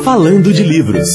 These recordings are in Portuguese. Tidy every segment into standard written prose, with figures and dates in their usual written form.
Falando de Livros.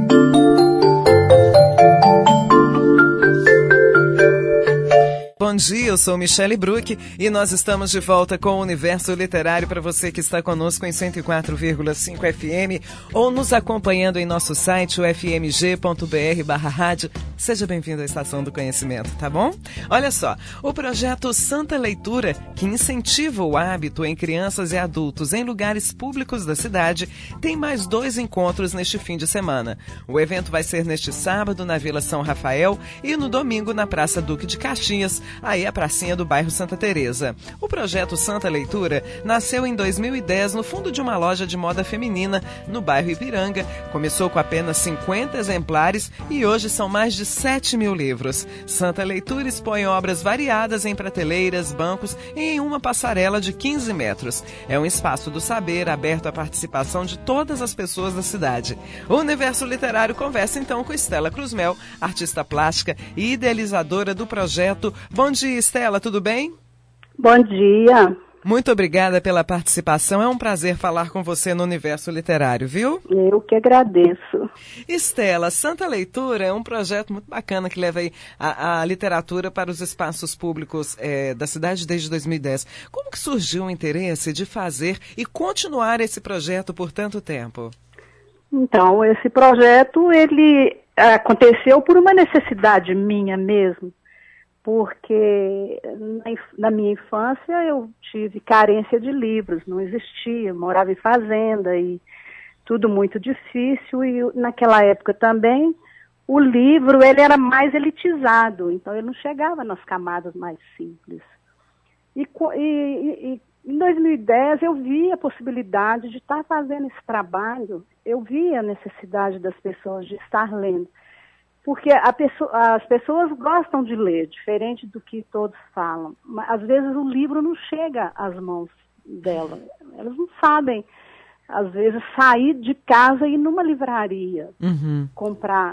Bom dia, eu sou Michele Bruck e nós estamos de volta com o Universo Literário para você que está conosco em 104,5 FM ou nos acompanhando em nosso site, ufmg.br/rádio. Seja bem-vindo à Estação do Conhecimento, tá bom? Olha só, o projeto Santa Leitura, que incentiva o hábito em crianças e adultos em lugares públicos da cidade, tem mais 2 encontros neste fim de semana. O evento vai ser neste sábado na Vila São Rafael e no domingo na Praça Duque de Caxias, aí a pracinha do bairro Santa Teresa. O projeto Santa Leitura nasceu em 2010 no fundo de uma loja de moda feminina no bairro Ipiranga. Começou com apenas 50 exemplares e hoje são mais de 7.000 livros. Santa Leitura expõe obras variadas em prateleiras, bancos e em uma passarela de 15 metros. É um espaço do saber aberto à participação de todas as pessoas da cidade. O Universo Literário conversa então com Estela Cruzmel, artista plástica e idealizadora do projeto. Bom dia, Estela, tudo bem? Bom dia. Muito obrigada pela participação. É um prazer falar com você no Universo Literário, viu? Eu que agradeço. Estela, Santa Leitura é um projeto muito bacana que leva aí a literatura para os espaços públicos da cidade desde 2010. Como que surgiu o interesse de fazer e continuar esse projeto por tanto tempo? Então, esse projeto, ele aconteceu por uma necessidade minha mesmo. Porque na minha infância eu tive carência de livros, não existia, morava em fazenda e tudo muito difícil, e naquela época também o livro ele era mais elitizado, então ele não chegava nas camadas mais simples. E em 2010 eu vi a possibilidade de estar fazendo esse trabalho, eu vi a necessidade das pessoas de estar lendo. Porque as pessoas gostam de ler, diferente do que todos falam. Mas, às vezes o livro não chega às mãos delas. Elas não sabem, às vezes, sair de casa e ir numa livraria, comprar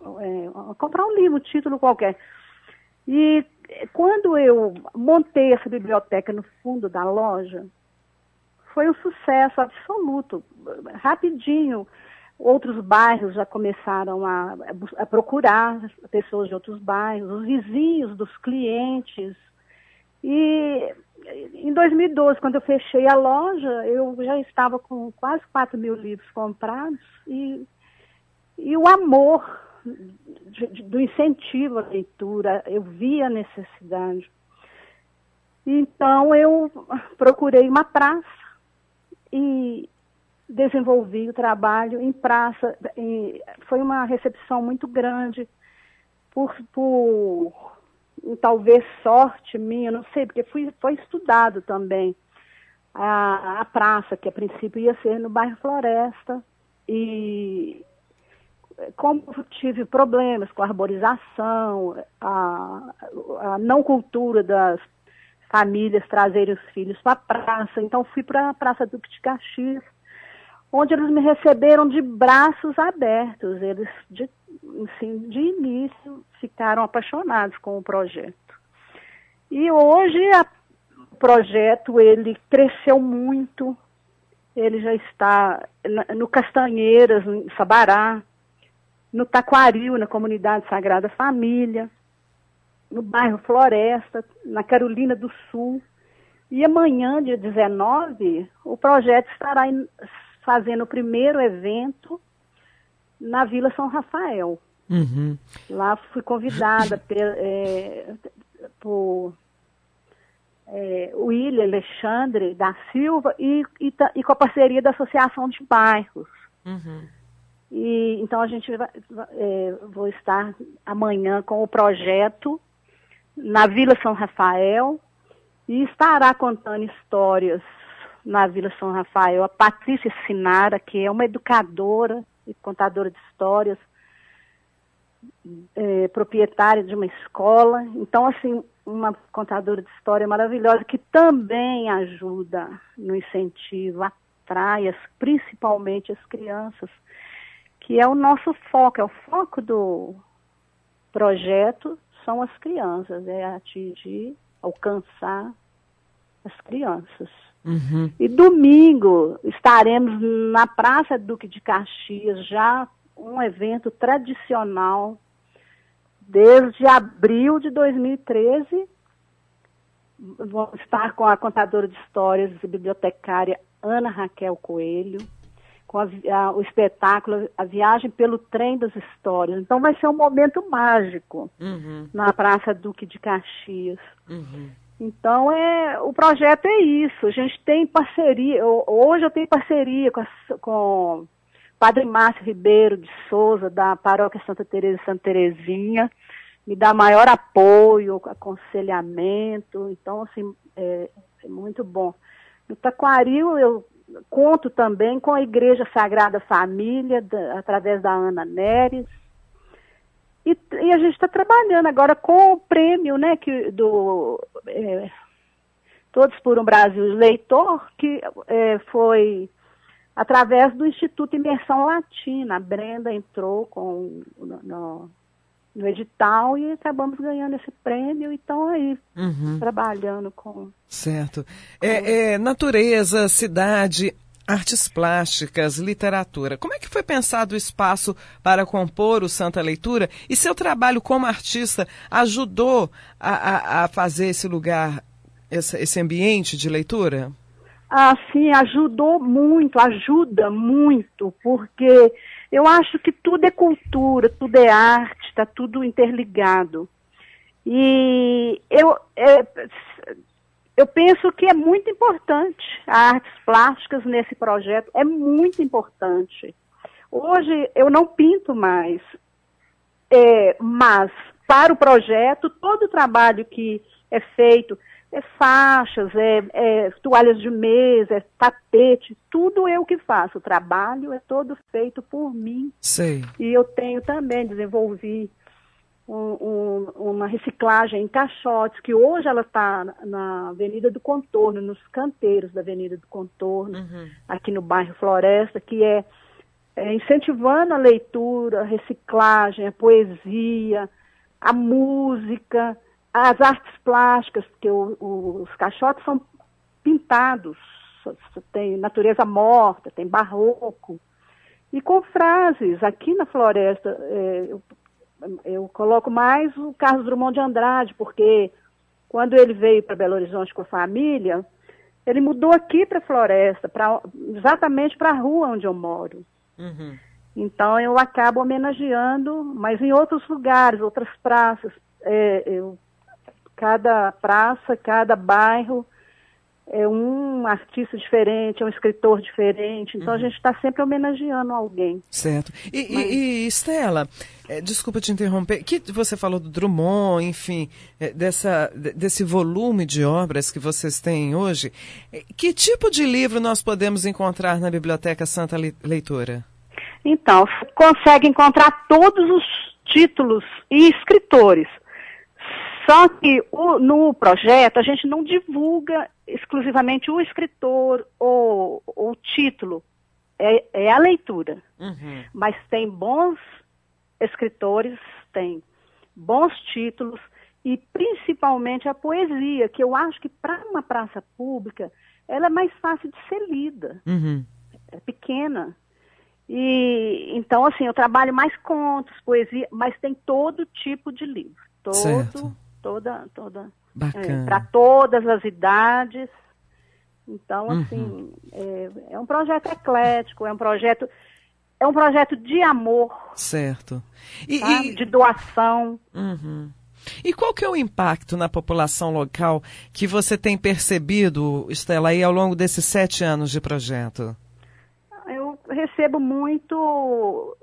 um livro, um título qualquer. E quando eu montei essa biblioteca no fundo da loja, foi um sucesso absoluto, rapidinho. Outros bairros já começaram a procurar pessoas de outros bairros, os vizinhos dos clientes. E em 2012, quando eu fechei a loja, eu já estava com quase 4.000 livros comprados e o amor do incentivo à leitura, eu vi a necessidade. Então eu procurei uma praça e desenvolvi o trabalho em praça. Foi uma recepção muito grande, por talvez sorte minha, não sei, porque foi estudado também a praça, que a princípio ia ser no bairro Floresta, e como tive problemas com a arborização, a não cultura das famílias trazerem os filhos para a praça, então fui para a Praça Duque de Caxias, onde eles me receberam de braços abertos. Eles, de início, ficaram apaixonados com o projeto. E hoje o projeto ele cresceu muito, ele já está no Castanheiras, em Sabará, no Taquaril, na Comunidade Sagrada Família, no bairro Floresta, na Carolina do Sul. E amanhã, dia 19, o projeto estará fazendo o primeiro evento na Vila São Rafael. Lá fui convidada por William Alexandre da Silva e com a parceria da Associação de Bairros. E então a gente vou estar amanhã com o projeto na Vila São Rafael e estará contando histórias na Vila São Rafael, a Patrícia Sinara, que é uma educadora e contadora de histórias, proprietária de uma escola. Então, assim, uma contadora de história maravilhosa, que também ajuda no incentivo, atrai principalmente as crianças, que é o nosso foco, é o foco do projeto, são as crianças, é atingir, alcançar as crianças. Uhum. E domingo estaremos na Praça Duque de Caxias, já um evento tradicional, desde abril de 2013. Vamos estar com a contadora de histórias e bibliotecária Ana Raquel Coelho, com o espetáculo A Viagem pelo Trem das Histórias. Então vai ser um momento mágico na Praça Duque de Caxias. Então o projeto é isso. A gente tem parceria, hoje eu tenho parceria com o Padre Márcio Ribeiro de Souza, da Paróquia Santa Teresa e Santa Terezinha, me dá maior apoio, aconselhamento. Então, assim, é muito bom. No Taquaril, eu conto também com a Igreja Sagrada Família, através da Ana Neres. E a gente está trabalhando agora com o prêmio, né, Todos por um Brasil Leitor, que foi através do Instituto Imersão Latina. A Brenda entrou no edital e acabamos ganhando esse prêmio e estão aí trabalhando com... Certo. Natureza, cidade, artes plásticas, literatura. Como é que foi pensado o espaço para compor o Santa Leitura? E seu trabalho como artista ajudou a fazer esse lugar, esse ambiente de leitura? Sim, ajuda muito, porque eu acho que tudo é cultura, tudo é arte, está tudo interligado. E eu penso que é muito importante as artes plásticas nesse projeto, é muito importante. Hoje eu não pinto mais, mas para o projeto, todo o trabalho que é feito, faixas, toalhas de mesa, tapete, tudo eu que faço. O trabalho é todo feito por mim. Sei. E eu desenvolvi uma reciclagem em caixotes, que hoje ela está na Avenida do Contorno, nos canteiros da Avenida do Contorno, aqui no bairro Floresta, que é incentivando a leitura, a reciclagem, a poesia, a música, as artes plásticas, porque os caixotes são pintados, tem natureza morta, tem barroco, e com frases. Aqui na Floresta, eu coloco mais o Carlos Drummond de Andrade, porque quando ele veio para Belo Horizonte com a família, ele mudou aqui para a Floresta, exatamente para a rua onde eu moro. Então eu acabo homenageando, mas em outros lugares, outras praças. Cada praça, cada bairro é um artista diferente, é um escritor diferente. Então a gente está sempre homenageando alguém. Certo. E Estela, desculpa te interromper, que você falou do Drummond, enfim, desse volume de obras que vocês têm hoje. Que tipo de livro nós podemos encontrar na Biblioteca Santa Leitura? Então, você consegue encontrar todos os títulos e escritores. Só que no projeto a gente não divulga exclusivamente o escritor ou o título, é a leitura. Mas tem bons escritores, tem bons títulos e principalmente a poesia, que eu acho que para uma praça pública ela é mais fácil de ser lida, é pequena. E então, assim, eu trabalho mais contos, poesia, mas tem todo tipo de livro, toda para todas as idades. Então, assim, é um projeto eclético, é um projeto de amor, certo, de doação. E qual que é o impacto na população local que você tem percebido, Estela, aí ao longo desses 7 anos de projeto? Eu recebo muito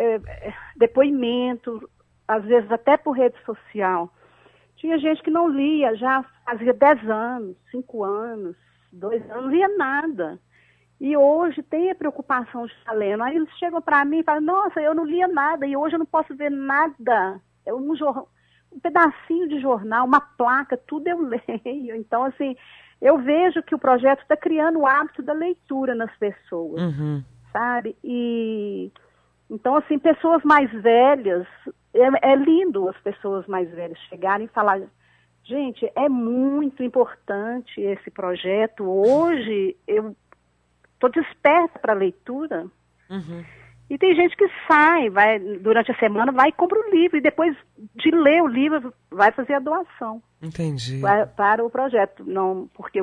depoimento, às vezes até por rede social. Tinha gente que não lia, já fazia 10 anos, 5 anos, 2 anos, não lia nada. E hoje tem a preocupação de estar lendo. Aí eles chegam para mim e falam, nossa, eu não lia nada e hoje eu não posso ver nada. Um pedacinho de jornal, uma placa, tudo eu leio. Então, assim, eu vejo que o projeto está criando o hábito da leitura nas pessoas, sabe? E então, assim, pessoas mais velhas, é lindo as pessoas mais velhas chegarem e falar, Gente, é muito importante esse projeto. Hoje eu estou desperta para a leitura. Uhum. E tem gente que sai, vai durante a semana, vai e compra o livro. E depois de ler o livro, vai fazer a doação. Entendi. Para o projeto. Não, porque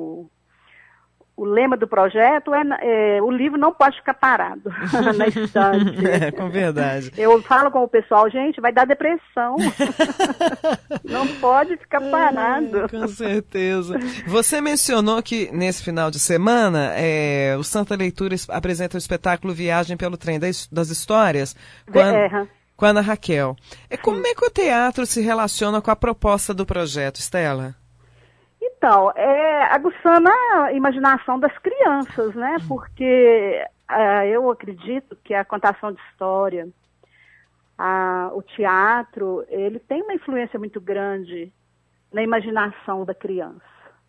o lema do projeto é o livro não pode ficar parado na estante. Com verdade. Eu falo com o pessoal, gente, vai dar depressão. Não pode ficar parado. Com certeza. Você mencionou que nesse final de semana o Santa Leitura apresenta o espetáculo Viagem pelo Trem das Histórias com a Ana Raquel. Como é que o teatro se relaciona com a proposta do projeto, Estela? Então, aguçando a imaginação das crianças, né? Porque eu acredito que a contação de história, o teatro, ele tem uma influência muito grande na imaginação da criança.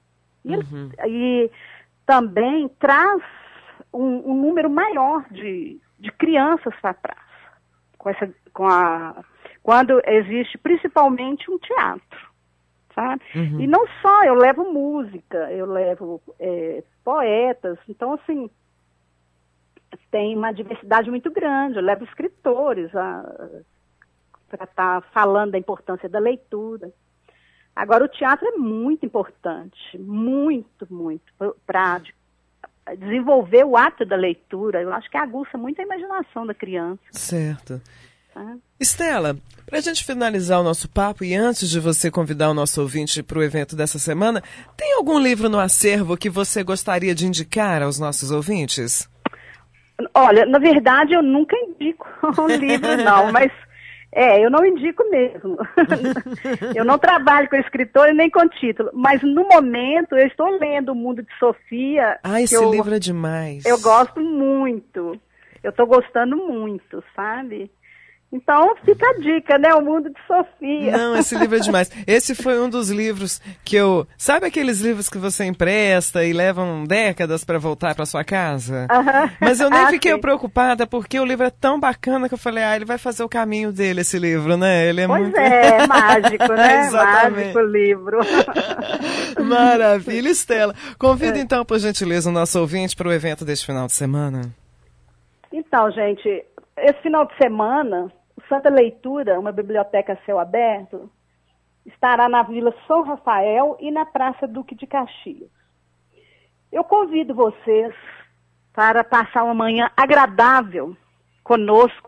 E também traz um número maior de crianças para a praça, quando existe principalmente um teatro. Sabe? E não só, eu levo música, eu levo poetas, então assim, tem uma diversidade muito grande, eu levo escritores para estar falando da importância da leitura. Agora, o teatro é muito importante, muito, muito, para desenvolver o ato da leitura. Eu acho que aguça muito a imaginação da criança. Certo. Estela, para a gente finalizar o nosso papo e antes de você convidar o nosso ouvinte para o evento dessa semana, tem algum livro no acervo que você gostaria de indicar aos nossos ouvintes? Olha, na verdade eu nunca indico um livro não, mas eu não indico mesmo. Eu não trabalho com escritor nem com título, mas no momento eu estou lendo O Mundo de Sofia. Esse livro é demais. Eu gosto muito, eu estou gostando muito, sabe? Então, fica a dica, né? O Mundo de Sofia. Não, esse livro é demais. Esse foi um dos livros que eu... Sabe aqueles livros que você empresta e levam décadas para voltar para sua casa? Mas eu nem fiquei preocupada, porque o livro é tão bacana que eu falei, ele vai fazer o caminho dele, esse livro, né? Ele é mágico, né? Mágico o livro. Maravilha, Estela. Convida então, por gentileza, o nosso ouvinte para o evento deste final de semana. Então, gente, esse final de semana... Santa Leitura, uma biblioteca a céu aberto, estará na Vila São Rafael e na Praça Duque de Caxias. Eu convido vocês para passar uma manhã agradável conosco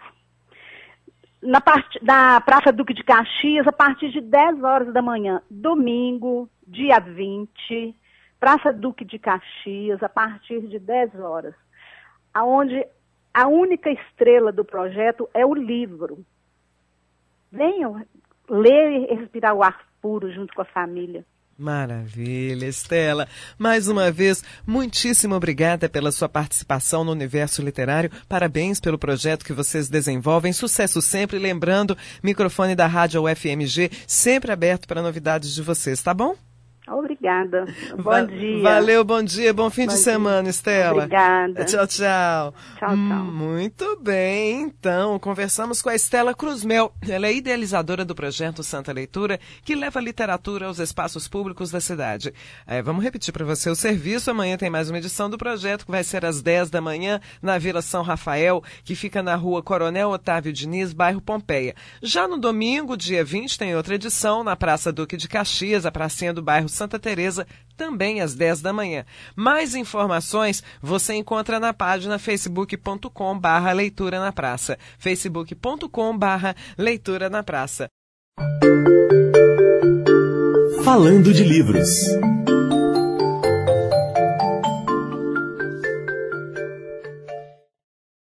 na Praça Duque de Caxias a partir de 10 horas da manhã, domingo, dia 20, Praça Duque de Caxias, a partir de 10 horas, aonde a única estrela do projeto é o livro. Venham ler e respirar o ar puro junto com a família. Maravilha, Estela. Mais uma vez, muitíssimo obrigada pela sua participação no Universo Literário. Parabéns pelo projeto que vocês desenvolvem. Sucesso sempre. Lembrando, microfone da Rádio UFMG sempre aberto para novidades de vocês, tá bom? Obrigada. Bom dia. Valeu, bom dia. Bom fim de semana, Estela. Obrigada. Tchau, tchau. Tchau, tchau. Muito bem, então, conversamos com a Estela Cruzmel. Ela é idealizadora do projeto Santa Leitura, que leva a literatura aos espaços públicos da cidade. Vamos repetir para você o serviço. Amanhã tem mais uma edição do projeto, que vai ser às 10 da manhã, na Vila São Rafael, que fica na rua Coronel Otávio Diniz, bairro Pompeia. Já no domingo, dia 20, tem outra edição, na Praça Duque de Caxias, a pracinha do bairro Santa Teresa, também às 10 da manhã. Mais informações você encontra na página facebook.com/leitura na praça. facebook.com/leitura na praça. Falando de livros.